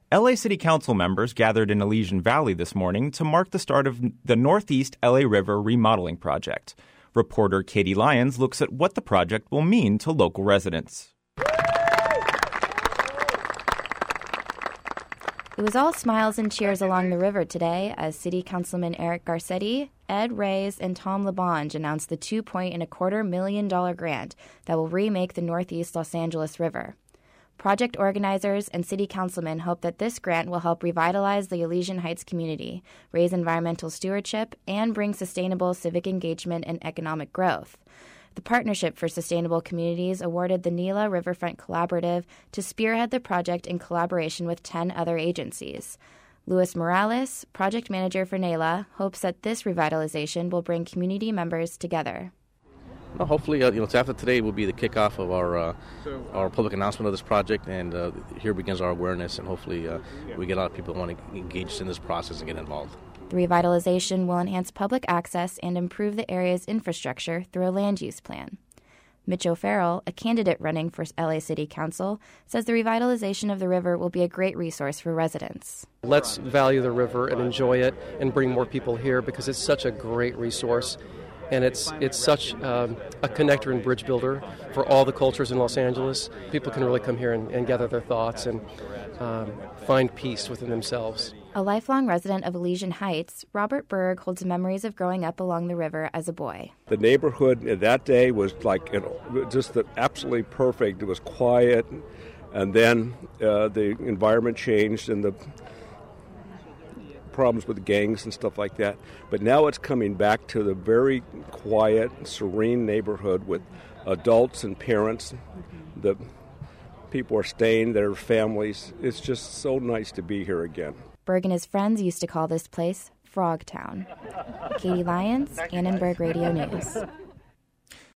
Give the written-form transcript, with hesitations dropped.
LA City Council members gathered in Elysian Valley this morning to mark the start of the Northeast LA River remodeling project. Reporter Katie Lyons looks at what the project will mean to local residents. It was all smiles and cheers along the river today as City Councilman Eric Garcetti, Ed Reyes, and Tom LaBonge announced the $2.25 million grant that will remake the Northeast Los Angeles River. Project organizers and city councilmen hope that this grant will help revitalize the Elysian Heights community, raise environmental stewardship, and bring sustainable civic engagement and economic growth. The Partnership for Sustainable Communities awarded the Nela Riverfront Collaborative to spearhead the project in collaboration with 10 other agencies. Luis Morales, project manager for Nela, hopes that this revitalization will bring community members together. Well, hopefully, after today will be the kickoff of our public announcement of this project, and here begins our awareness, and hopefully we get a lot of people who want to engage in this process and get involved. The revitalization will enhance public access and improve the area's infrastructure through a land use plan. Mitch O'Farrell, a candidate running for LA City Council, says the revitalization of the river will be a great resource for residents. Let's value the river and enjoy it and bring more people here because it's such a great resource. And it's such a connector and bridge builder for all the cultures in Los Angeles. People can really come here and gather their thoughts and find peace within themselves. A lifelong resident of Elysian Heights, Robert Berg holds memories of growing up along the river as a boy. The neighborhood that day was just absolutely perfect. It was quiet, and then the environment changed and the problems with the gangs and stuff like that. But now it's coming back to the very quiet, serene neighborhood with adults and parents. The people are staying, their families. It's just so nice to be here again. Berg and his friends used to call this place Frogtown. Katie Lyons, Annenberg Radio News.